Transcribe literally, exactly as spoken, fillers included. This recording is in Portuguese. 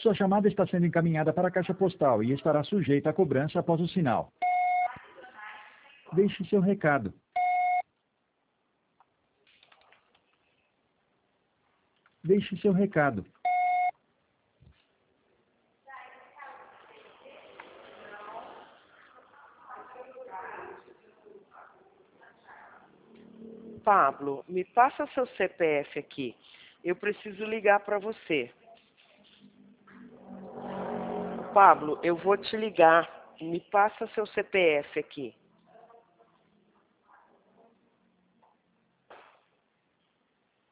Sua chamada está sendo encaminhada para a caixa postal e estará sujeita a cobrança após o sinal. Deixe seu recado. Deixe seu recado. Pablo, me passa seu C P F aqui. Eu preciso ligar para você. Pablo, eu vou te ligar. Me passa seu C P F aqui.